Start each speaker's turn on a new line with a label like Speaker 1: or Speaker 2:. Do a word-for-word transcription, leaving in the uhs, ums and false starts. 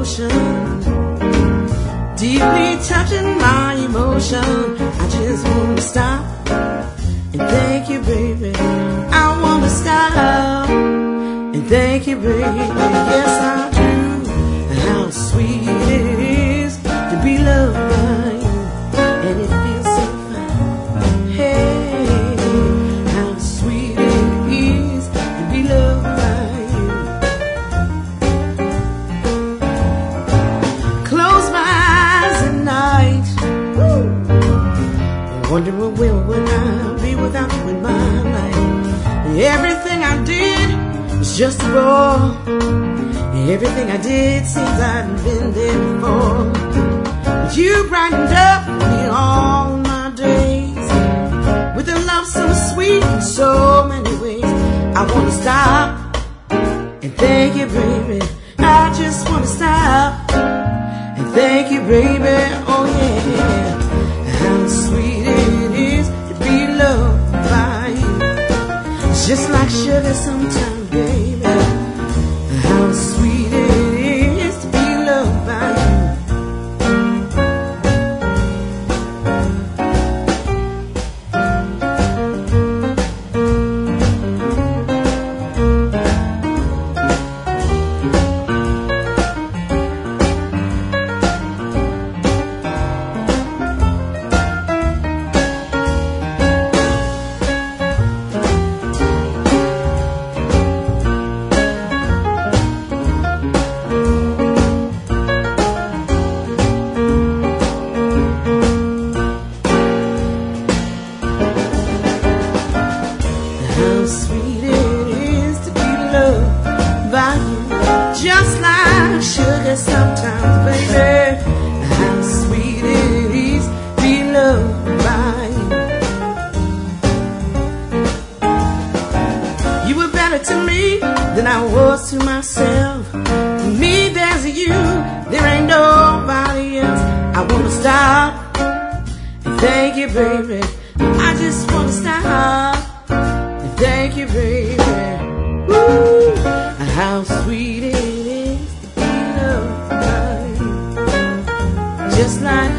Speaker 1: ocean, deeply touching my emotion. I just wanna stop and thank you, baby. I wanna stop and thank you, baby. Yes, I do. How sweet it is to be loved by you, and it feels so fine. Hey, how sweet it is to be loved by you. Close my eyes at night, woo. Wondering where would I be without you in my life. Everything I did was just a bore. Everything I did seems I'd been there before. But you brightened up me all my days with a love so sweet in so many ways. I wanna stop and thank you, baby. I just wanna stop and thank you, baby. Oh yeah, how sweet it is to be loved by you. It's just like sugar sometimes, baby. How sweet it is to be loved by you. How sweet it is to be loved by you, just like sugar sometimes, baby. How sweet it is to be loved by you. You were better to me than I was to myself. For me, there's you, there ain't nobody else. I wanna stop and thank you, baby. I just wanna stop. Thank you, baby. Woo! How sweet it is to be loved by you, just like